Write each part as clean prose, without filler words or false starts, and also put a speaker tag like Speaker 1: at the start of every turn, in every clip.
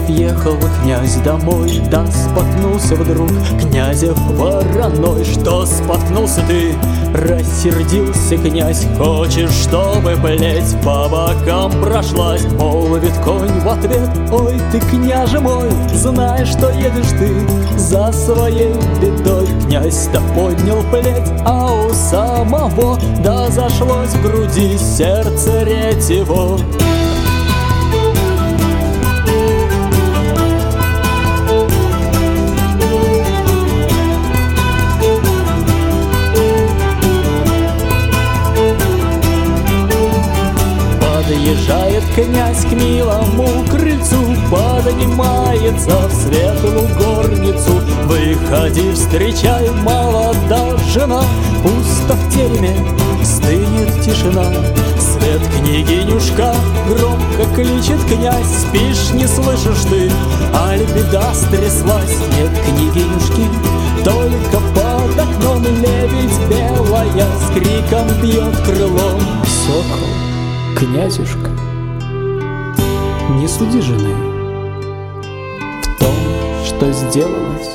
Speaker 1: ехал князь домой, да споткнулся вдруг Князев вороной. Что споткнулся ты? Рассердился князь. Хочешь, чтобы плеть по бокам прошлась? Молвит конь в ответ: ой ты, княже мой, знаешь, что едешь ты за своей бедой. Князь-то поднял плеть, а у самого да зашлось в груди сердце ретево. Подъезжает князь к милому крыльцу, поднимается в светлую горницу. Выходи, встречай, молода жена, пусто в тереме, стынет тишина. Свет, княгинюшка, громко кличет князь. Спишь, не слышишь ты, аль беда стряслась? Нет княгинюшки, только под окном лебедь белая с криком бьет крылом. Сокол, князюшка, не суди жены в том, что сделалось.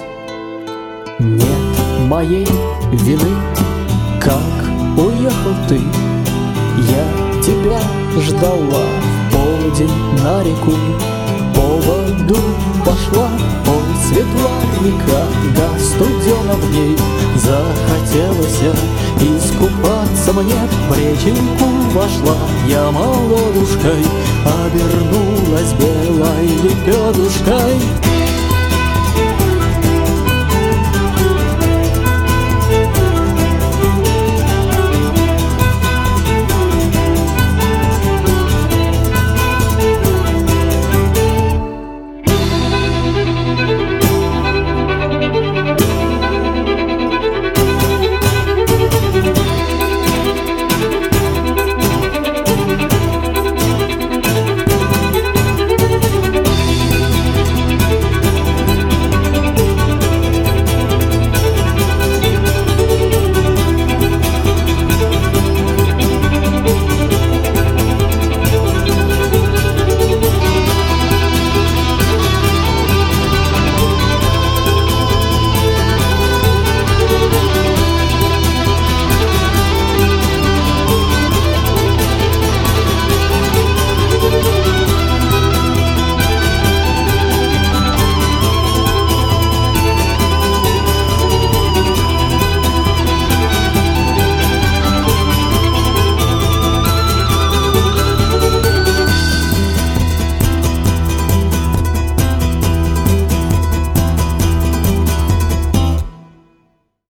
Speaker 1: Нет моей вины, как уехал ты. Я тебя ждала в полдень на реку, по воду пошла. Ой, светла река, да студена в ней. Захотелось искупаться мне, в реченьку вошла. Я молодушкой обернулась белой лебедушкой.